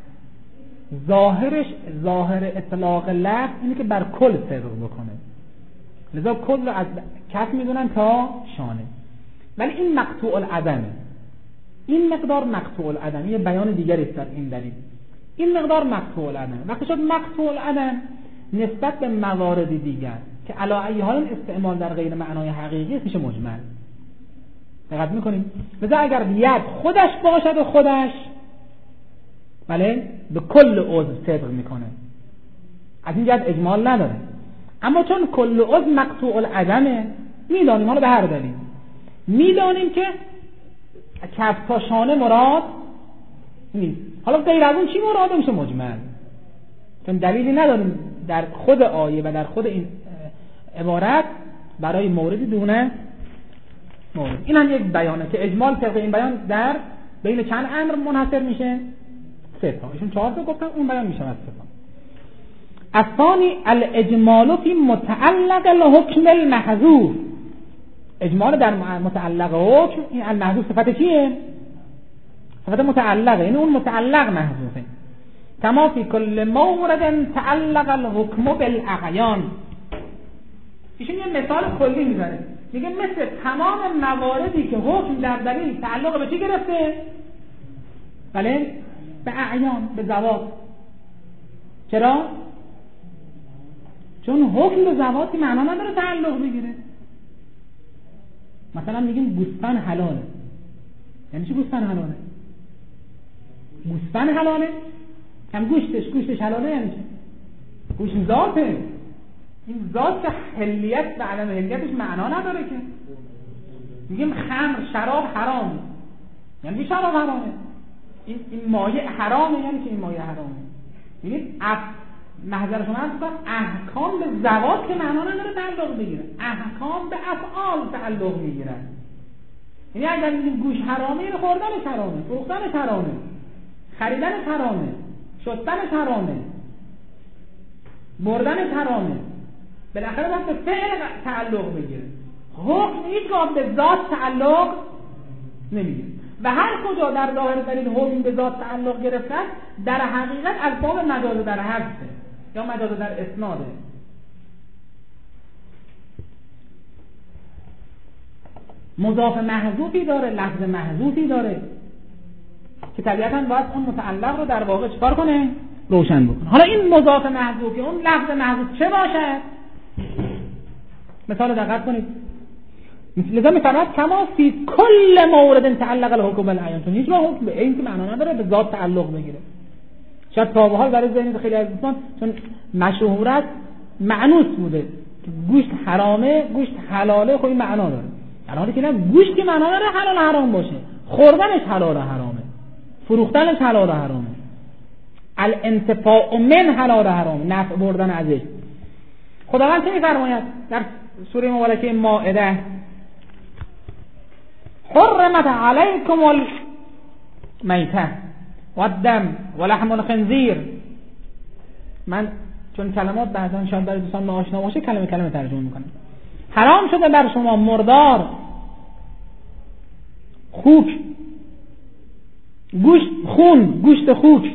ظاهر اطلاق لفظ اینه که بر کل صدق بکنه، لذا کل رو از کف میدونن تا شانه، ولی این مقطوع العدمه، این مقدار مقطوع العدم، یه بیان دیگری است در این دلیل. این مقدار مقطوع العدم وقتی شد مقطوع العدم نسبت به موارد دیگر که علی ای حال استعمال در غیر معنای حقیقی میشه مجمل. دقت میکنیم؟ لذا اگر ید خودش باشد و خودش بله به کل عضو صدق میکنه، از این جهت اجمال نداره. اما چون کل عضو مقطوع العدمه میدانیم، حالا به هر دلیل میدانیم که کف تا شانه مراد نیست، حالا غیر از اون چی مراده میشه مجمل، چون دلیلی نداریم در خود آیه و در خود این عبارت برای موردی دونه مورد. این هم یک بیانه که اجمال طبق این بیان در بین چند امر منحصر میشه؟ 3 تا. ایشون 4 تا گفتن، اون بیان میشه از 3 تا. الثانی الاجمال فی متعلق الحکم المحذوف. اجمال در متعلق حکم، این المحذوف صفت چیه؟ صفت متعلقه، این اون متعلق محذوفه. کما فی کل مورد تعلق الحکم بالاعیان. ایشون یه مثال کلی میزنه، میگه مثل تمام مواردی که حکم در دلیل تعلق به چی گرفته؟ بله به اعیان، به ذوات. چرا؟ چون حکم به ذواتی معنا نداره تعلق بگیره. مثلا میگیم گوسفند حلاله، یعنی چی گوسفند حلاله؟ گوسفند حلاله هم گوشتش حلاله، یعنی چی؟ گوشت ذاته، این ذات حلیت و عدم حلیتش معنا نداره که. میگیم خمر شراب حرامه، یعنی شراب حرامه، این مایه حرامه، یعنی که این مایه حرامه. ببینید محضر شما هست احکام به ذوات که معنا نداره تعلق بگیره، احکام به افعال تعلق میگیره. یعنی اگر میگیم گوش حرامه، یعنی خوردنش حرامه، فروختنش حرامه، خریدنش حرامه، شستنش حرامه، بردنش حرامه. بالاخره باید به فعل تعلق بگیره. حکم هیچگاه به ذات تعلق نمیگیره و هر کجا در ظاهر دلیل حکم به ذات تعلق گرفته در حقیقت از باب مجاز در حذفه یا مجاز در اسناده. مضاف محذوفی داره، لفظ محذوفی داره که طبیعتاً باید اون متعلق رو در واقع چکار کنه؟ روشن بکنه. حالا این مضاف محذوفی، اون لفظ محذوف چه باشد؟ مثال دقت کنید. لذا میفرماید کما فی کل مورد تعلق الحکم بالعیان، چون هیچ حکم به این که معنا نداره به ذات تعلق بگیره. شاید تا به حال برای ذهن خیلی از دوستان چون مشهورت معنوس بوده که گوشت حرامه، گوشت حلاله، خب این معنا داره. در حالی که نه، گوشت که معنا داره حلال حرام باشه، خوردنش حلال حرامه، فروختنش حلال حرامه، الانتفاع من حلال حرام، نفع بردن ازش. خداوند چه می‌فرماید در سوره مبارکه مائده؟ حرمت علیکم المیتة والدم ولحم الخنزیر. من چون کلمات بعضا شاید برای دوستان ناآشنا باشه کلمه ترجمه میکنم. حرام شده بر شما مردار، خوک، گوشت خوک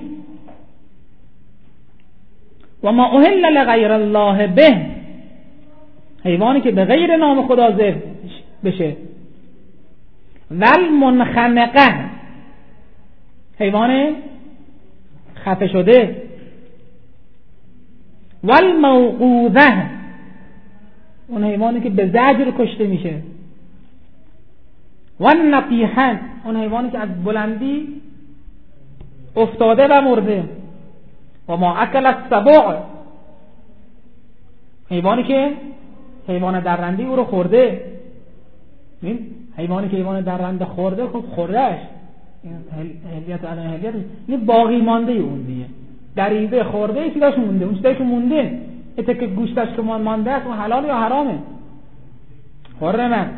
و ما اهل لغیر الله به، حیوانی که به غیر نام خدا ذبح بشه، والمنخنقه، حیوان خفه شده، والموقوذه، اون حیوانی که به زجر کشته میشه، والنطیحه، اون حیوانی که از بلندی افتاده و مرده، و ما اکل السبع، حیوانی که حیوان درنده او رو خورده، این حیوانی که حیوان درنده خورده، خب خوردهش این هلیت الان هلیت این باقی مانده اون دیگه، دریده خورده چیزاش مونده، اون چیزاش مونده که گوشتش که مانده است اون حلال یا حرامه؟ حرمت.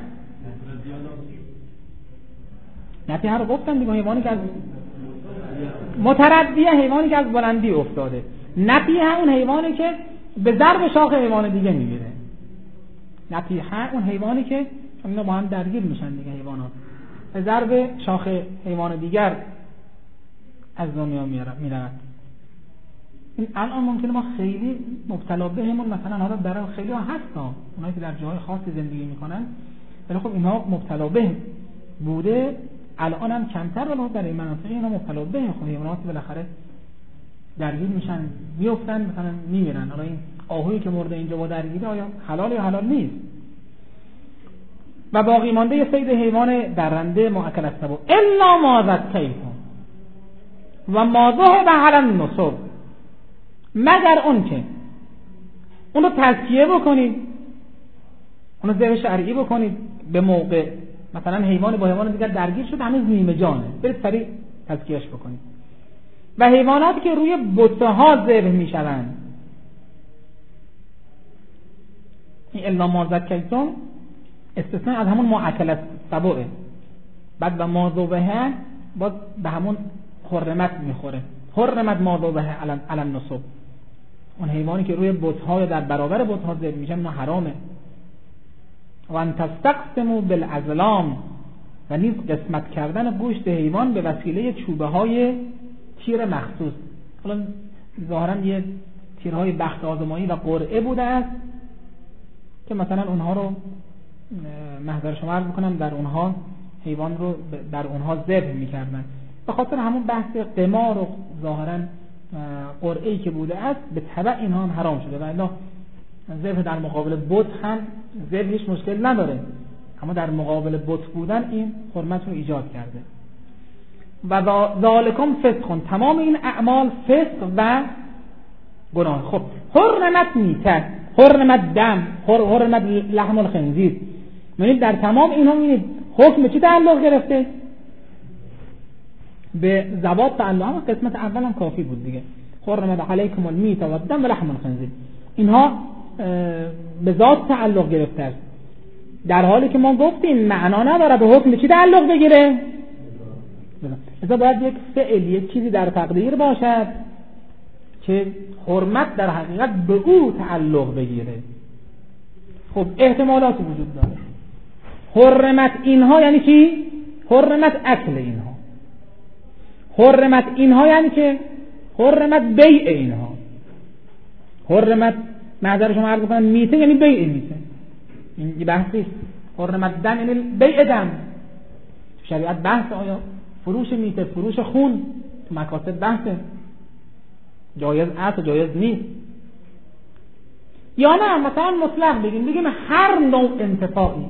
نتیحه رو گفتم دیگه، حیوانی که از متردیه، حیوانی که از بلندی افتاده. نتیحه اون حیوانی که به ضرب شاخ حیوان دیگه میمیره. نتیحه اون حیوانی که اینا با هم درگیر میشن دیگه، حیوانات به ضرب شاخ حیوان دیگر از دنیا میرود. این الان ممکنه ما خیلی مبتلا بهمون، مثلا حالا در خیلی ها هستن اونایی که در جاهای خاصی زندگی میکنن، ولی خب اینها مبتلا به بوده، الان هم کمتر، ولی در این مناطق اینا مبتلا به خب حیوانات بالاخره درگیر میشن، میافتن، مثلا میمیرن. حالا این آهویی که مرده اینجا با درگیری آیا حلال یا حلال نیست؟ و باقی مانده صید حیوان درنده مؤکل السبع الا ما ذکیتم و ما ذبح علی النصب، مگر اون که اون رو تزکیه بکنید، اون رو ذبح شرعی بکنید به موقع، مثلا حیوان با حیوان دیگر درگیر شد هنوز نیمه جانه، برید سریع تزکیهش بکنید. و حیواناتی که روی بت‌ها ذبح میشوند، این الا ما ذکیتم استثناء از همون مؤکل السبع، بعد و ما ذبح باز به همون حرمت میخوره، حرمت ما ذبح علی النصب، اون حیوانی که روی بت‌ها یا در برابر بت‌ها ذبح میشه اون حرامه. و ان تستقسموا بالازلام، و نیز قسمت کردن گوشت حیوان به وسیله چوبه های تیر مخصوص. حالا ظاهرا یه تیرهای بخت آزمایی و قرعه بوده است که مثلا اونها رو محضر شما عرض میکنم، در اونها حیوان رو در اونها ذبح میکردن، به خاطر همون بحث قمار و ظاهرا قرعه‌ای که بوده است به تبع اینها هم حرام شده. و الا ذبح در مقابل بت هم ذبح هیچ مشکل نداره، اما در مقابل بت بودن این حرمت رو ایجاد کرده. و ذالکم فسق، تمام این اعمال فسق و گناه. خب حرمت میته، حرمت دم، حرمت لحم الخنزیر، یعنی در تمام اینها میبینید حکم چی تعلق گرفته؟ به ذوات تعلق. هم قسمت اول هم کافی بود دیگه، حرمت علیکم المیت و الدم و لحم الخنزیر، اینها به ذات تعلق گرفته است، در حالی که ما گفتیم معنا نداره به حکم چی تعلق بگیره. مثلا باید یک فعل، یک چیزی در تقدیر باشد که حرمت در حقیقت به او تعلق بگیره. خب احتمالات وجود داره. حرمت اینها یعنی چی؟ حرمت اکل اینها، حرمت اینها یعنی که حرمت بیع اینها، حرمت معذر شما عرض کنم میته یعنی بیع میته، این بحثی. حرمت دم یعنی بیع دم، شریعت بحث آیا فروش میته، فروش خون تو مکاسب بحثه، جایز است و جایز نیست. یا نه مثلا مطلق بگیم هر نوع انتفاعی،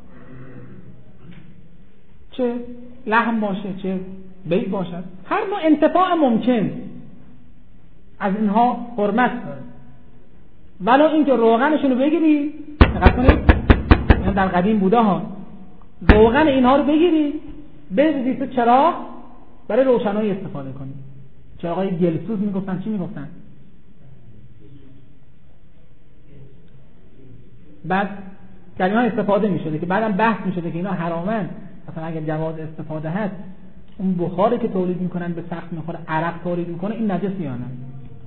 چه لحم باشه چه بیع باشد، هر نوع انتفاع ممکن از اینها حرمت داره. ولو اینکه روغنشون رو بگیری، دقت کنید در قدیم بوده ها، روغن اینها رو بگیری بریزی تو چراغ برای روشنایی استفاده کنی. چراغای گلسوز میگفتن، چی میگفتن؟ بعد در اینها استفاده میشده که بعدم بحث میشده که اینا حرامن، مثلا اگر جواز استفاده هست اون بخاری که تولید میکنن به سقف میخوره، عرق تولید میکنه، این نجس یا نه؟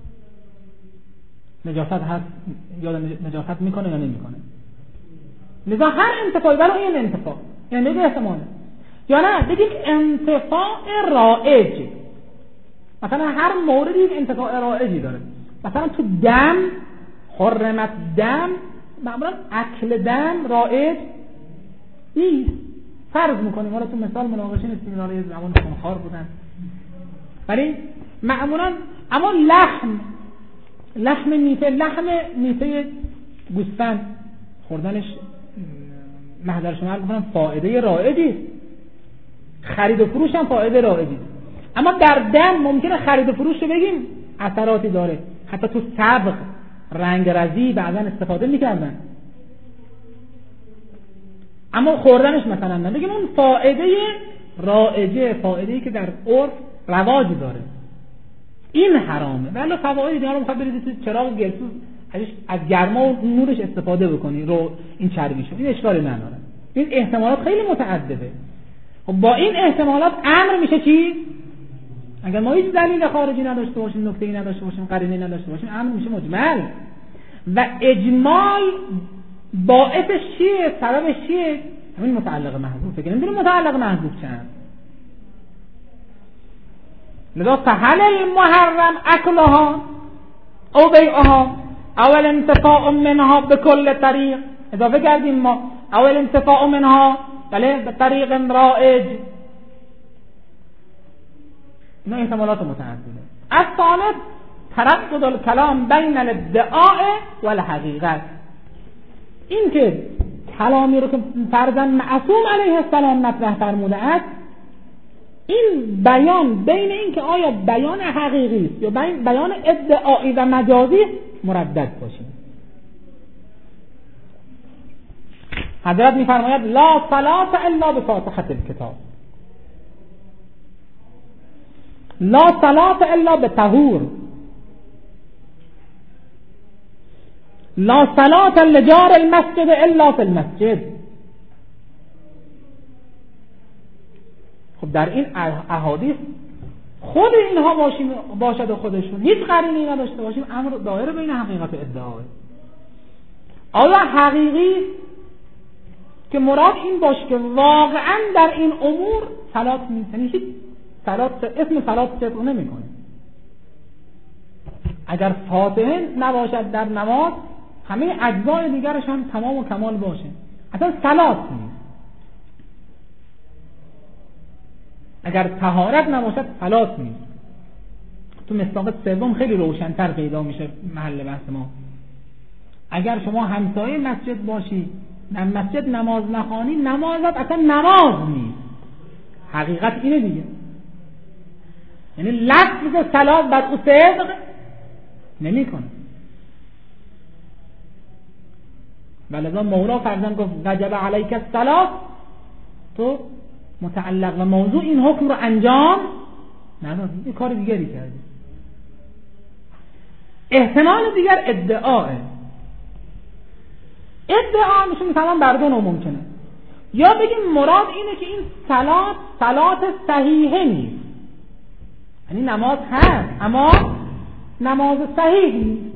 نجاست هست یا نجاست میکنه یا نمیکنه؟ لذا هر انتفاعی ولو این انتفاع یعنی بگه احتماله، یا نه بگیم انتفاع رائج، مثلا هر موردی انتفاع رائجی داره. مثلا تو دم، حرمت دم، معمولا اکل دم رائج نیست. فرض میکنیم حالا تو مثال مناقشه نیستیم، اینا یه زمان خونخوار بودن، ولی معمولا اما لحم میته گوسفند خوردنش محضر شما عرض می‌کنم فایده رائجی، خرید و فروش هم فایده رائجی. اما در دم ممکنه خرید و فروش رو بگیم اثراتی داره، حتی تو صبغ رنگ رزی بعضا استفاده میکردن. اما خوردنش مثلا نه. بگیم اون فائده رائجه، فائده‌ای که در عرف رواج داره، این حرامه. ولی فواید دیگه رو میخواد بریزی تو چراغ گلسوز از گرما و نورش استفاده بکنی رو این چربیشو، این اشکالی نداره. این احتمالات خیلی متعدده. خب با این احتمالات امر میشه چی؟ اگر ما هیچ دلیل خارجی نداشته باشیم، نکته‌ای نداشته باشیم، قرینه‌ای نداشته باشیم، امر میشه مجمل. و اجمال باعثش چیه؟ سببش چیه؟ همین متعلق محذوفه که نمیدونیم متعلق محذوف چند. لذا فهل المحرم اکلها او بیعها او الانتفاع منها بكل طریق، اضافه کردیم ما او الانتفاع منها بله به طریق رائج. اینا احتمالات متعدده. الثالث تردد الكلام بین الادعاء والحقیقت، این که کلامی رو که فرضاً معصوم علیه السلام مطرح فرموده است، این بیان بین این که آیا بیان حقیقی است یا بیان ادعایی و مجازی مردد باشید. حضرت می‌فرماید لا صلاة الا بفاتحة الكتاب، لا صلاة الا بطهور، لا صلاة لجار المسجد الا في المسجد. خب در این احادیث خود اینها باشد و خودشون هیچ قرینه‌ای نداشته باشیم، امر دایره بین حقیقت و ادعا. آیا حقیقی که مراد این باشه که واقعا در این امور صلات نیست، یعنی هیچ صلات اسم صلات صدق نمی‌کنه. اگر فاتحه نباشد در نماز همه اجزای دیگرش هم تمام و کمال باشه، اصلا صلات نیست. اگر طهارت نباشد صلات نیست. تو مصداق سوم خیلی روشن‌تر پیدا میشه محل بحث ما. اگر شما همسایه مسجد باشی در مسجد نماز نخوانی، نمازت اصلا نماز نیست. حقیقت اینه دیگه. یعنی لفظ صلات بعد او صدق نمی‌کنه. ولذا مولا فرزن گفت وجب علیک الصلاة، تو متعلق و موضوع این حکم رو انجام ندادی، این کار دیگری کردی. احتمال دیگر ادعاه. ادعا میشه تمام بر دو نوع ممکنه. یا بگیم مراد اینه که این صلات صحیحه نیست، یعنی نماز هست اما نماز صحیح نیست.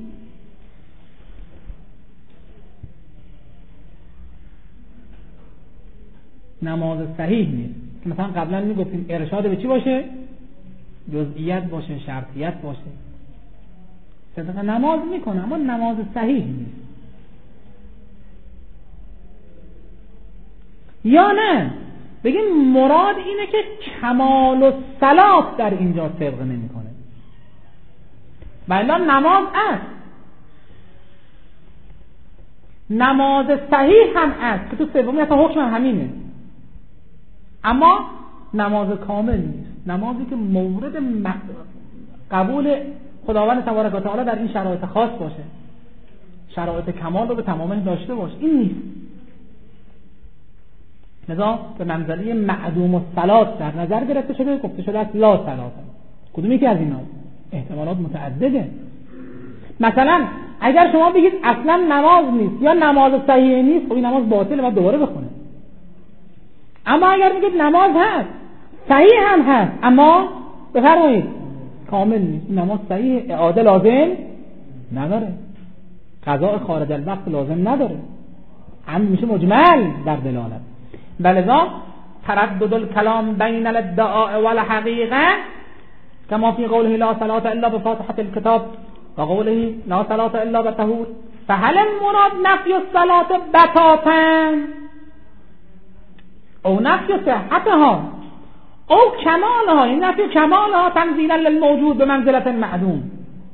نماز صحیح نیست که مثلا قبلا میگفتیم ارشاد به چی باشه؟ جزئیات باشه، شرطیت باشه. صدق نماز میکنه اما نماز صحیح نیست. یا نه بگیم مراد اینه که کمال الصلات در اینجا صدق نمیکنه. بلا نماز است، نماز صحیح هم است که تو سومی اصلا حکم همینه، اما نماز کامل نیست. نمازی که مورد قبول خداوند تبارک و تعالی در این شرایط خاص باشه، شرایط کمال رو به تمامی داشته باشه، این نیست. لذا به منزله معدوم الصلات در نظر گرفته شده، گفته شده است لا صلات. کدومی که از اینا؟ احتمالات متعدده. مثلا اگر شما بگید اصلا نماز نیست یا نماز صحیح نیست، خب این نماز باطله و دوباره بخونه. اما اگر میگید نماز هست، صحیح هم هست، اما بفرمایید کامل نیست، نماز صحیح، اعاده لازم نداره، قضاء خارج الوقت لازم نداره، هم میشه مجمل در دلالت. ولذا تردد الكلام بین الادعاء والحقیقه كما في قوله لا صلاة الا بفاتحة الكتاب و قوله لا صلاة الا بطهور، فهل المراد نفی الصلاة بتاتا او نفی صحتها او کمالها، این نفی کمالها تنزیلا للموجود به منزلت معدوم.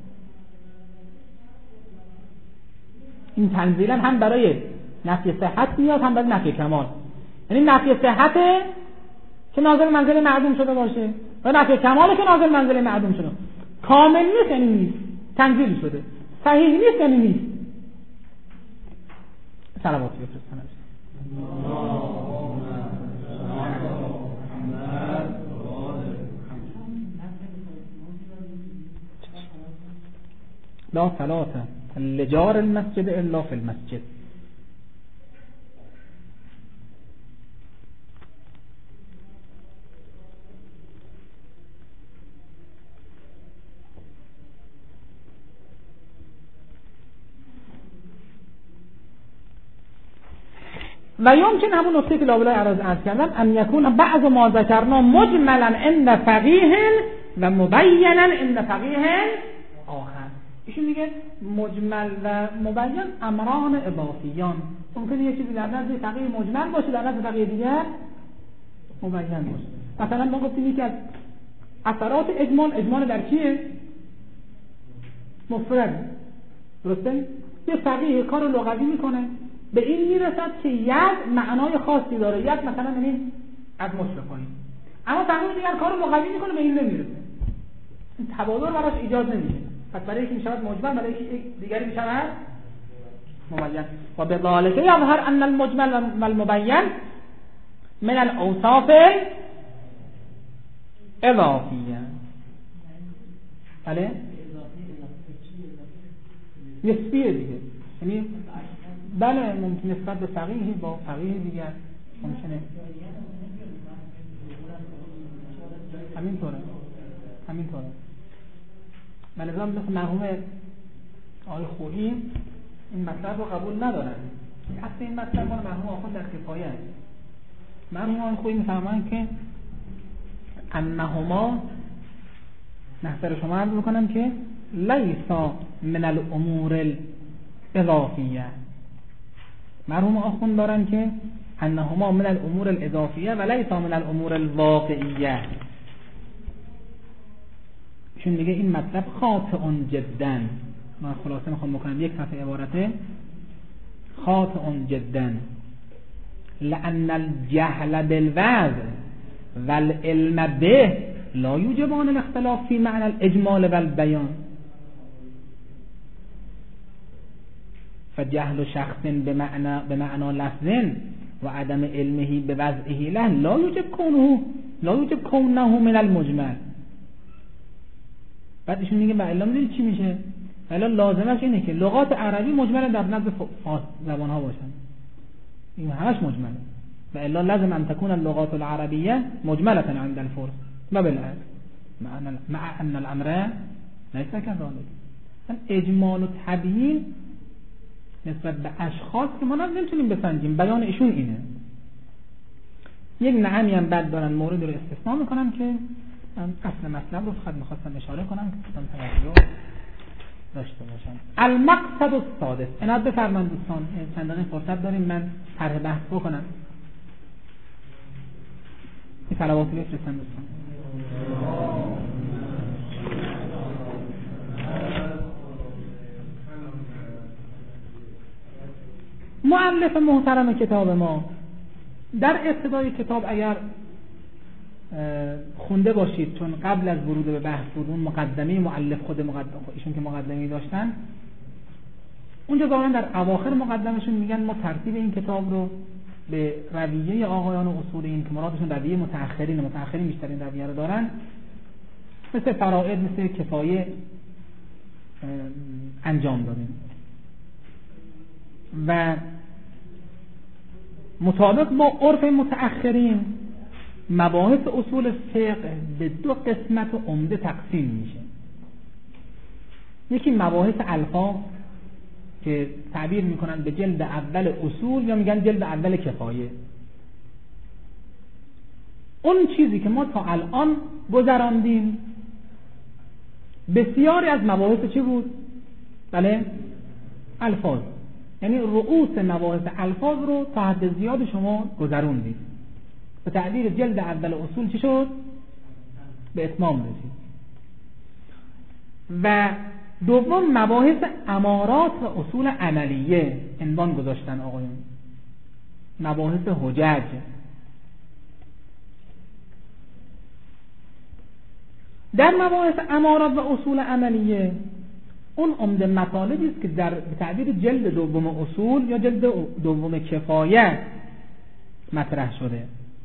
این تنزیلا هم برای نفی صحت میاد هم برای نفی کمال. یعنی نفی صحت که نازل منزل معدوم شده باشه و نفی کمال که نازل منزل معدوم شده. کامل نیست یعنی نیست، تنزیل شده. صحیح نیست یعنی نیست. صلوات بفرستن. لا صلاة لجار المسجد الا فی المسجد. و یمکن همون نکته که لابلای عرض کردم ان یکون بعض ما ذکرنا مجملا عند فقیه و مبینا عند فقیه آخر. ایشون میگه مجمل و مبین امران اضافیان، ممکنه یه چیزی در نزد فقیه مجمل باشه، در نزد فقیه دیگر مبین باشه. مثلا ما گفتیم یکی از اثرات اجمال در چیه؟ مفرد. درسته؟ یه فقیه کار لغوی میکنه به این میرسد که ید معنای خاصی داره، ید مثلا یعنی از مشرفانی، اما فقیه دیگر کار لغوی میکنه به این نمیرسه، این تبادل براش ایجاد نمیشه. پس برای یکی میشود مجمل، برای یکی دیگری میشود مبین. و به ذالک یظهر ان المجمل و المبین من الاوصاف اضافیه. بله نسبیه دیگه، یعنی بله ممکن نسبت به فقیه با فقیه دیگر ممکنه همینطوره. من نظام مثل مرحوم آقای خویی این مطلب رو قبول ندارن. اصلا این مطلب مال مرحوم آخوند در کفایه است. مرحوم آقای خویی میفرمایند که انهما، نظر شما عرض میکنم که لیسا من الامور الاضافیه. مرحوم آخوند دارن که انهما من الامور الاضافیه و لیسا من الامور الواقعیه. چون میگه این مطلب خاطئ جدا. من خلاصه میخوام بکنم یک صفحه عبارته خاطئ جدا، لأن الجهل بالوضع والعلم به لا یوجبان الاختلاف فی معنى الاجمال والبیان. فجهل شخص بمعنى لفظ و عدم علمه بوضعه له لا یوجب کونه من المجمل. بعد ایشون میگه الا میدونی چی میشه؟ الا لازمش اینه که لغات عربی مجمل در نزد زبان ها باشن، این همش مجمله. و الا لازم ان تكون اللغات العربیه مجمله عند الفرس و بالعکس، مع ان الامر ليس كذلك. اجمال و تبیین نسبت به اشخاص که ما نمیتونیم بسنجیم، بیان ایشون اینه. یک نعمی هم بعد دارن مورد رو استثناء میکنن که اصل مطلب رو فقط میخواستم اشاره کنم که دوستان توجه داشته باشن. المقصد السادس، عنایت بفرمایید دوستان، چند دقیقه فرصت داریم من طرح بحث بکنم. این صلوات بفرستن دوستان. مؤلف محترم کتاب ما در ابتدای کتاب اگر خونده باشید، چون قبل از ورود به بحث بود، اون مقدمه مؤلف ایشون که مقدمه‌ای داشتن، اونجا ظاهرا در اواخر مقدمشون میگن ما ترتیب این کتاب رو به رویه آقایان و اصولین که مرادشون رویه متأخرین بیشترین رویه رو دارن، مثل فرائض، مثل کفایه انجام دادیم. و مطابق با عرف متأخرین مباحث اصول فقه به دو قسمت عمده تقسیم میشه. یکی مباحث الفاظ که تعبیر میکنن به جلد اول اصول یا میگن جلد اول کفایه. اون چیزی که ما تا الان گذراندیم بسیاری از مباحث چی بود؟ بله، الفاظ. یعنی رؤوس مباحث الفاظ رو تا حد زیاد شما گذروندید. به تعبیر جلد اول اصول چی شد؟ به اتمام رسید. و دوم مباحث امارات و اصول عملیه عنوان گذاشتن آقایون، مباحث حجج. در مباحث امارات و اصول عملیه اون عمده مطالبی است که در تعبیر جلد دوم اصول یا جلد دوم کفایه مطرح شده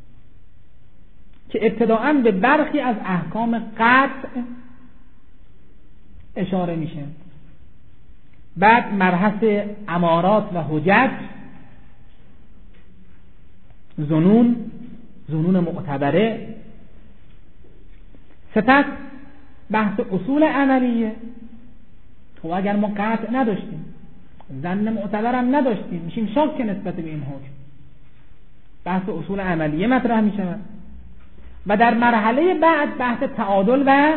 که ابتداءً به برخی از احکام قطع اشاره میشه. بعد مبحث امارات و حجج، ظنون معتبره، سپس بحث اصول عملیه. خب اگر ما قطع نداشتیم، ظن معتبرم نداشتیم، میشیم شاک نسبت به این حکم. بحث اصول عملیه مطرح میشود و در مرحله بعد بحث تعادل و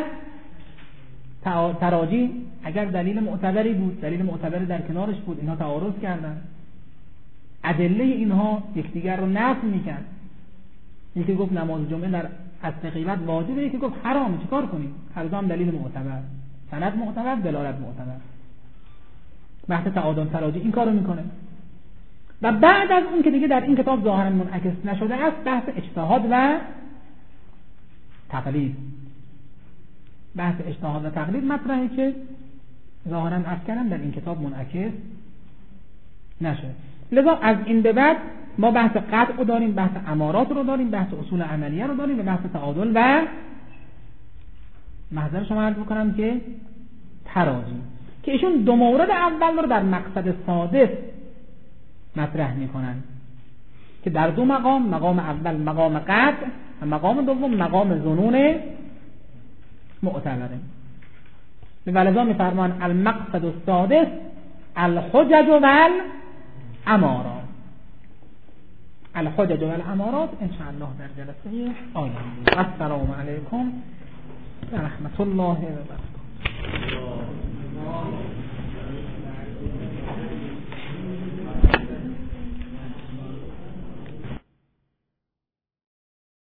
تراجی. اگر دلیل معتبری بود، دلیل معتبری در کنارش بود، اینها تعارض کردن، ادله اینها یکدیگر رو نفی میکرد. یکی گفت نماز جمعه در اصل غیبت واجبه، یکی گفت حرامه، چیکار کنیم؟ هر دو هم دلیل معتبر، سند معتبر، دلالت معتبر. بحث تعادل تراجی این کارو میکنه. و بعد از اون که دیگه در این کتاب ظاهرا منعکس نشده است، بحث اجتهاد و تقلید. بحث اجتهاد و تقلید مطرحه که ظاهرا افکارم در این کتاب منعکس نشده. لذا از این به بعد ما بحث قطع رو داریم، بحث امارات رو داریم، بحث اصول عملیه رو داریم و بحث تعادل و محضر شما عرض بکنم که تراجی، که ایشون دو مورد اول رو در مقصد سادس مطرح میکنن که در دو مقام اول مقام قطع و مقام دوم مقام ظنون معتبره. ولذا میفرمان المقصد السادس الحجج والامارات. الحجج والامارات ان شاء الله در جلسه آینده. السلام علیکم و رحمت الله و برکاته.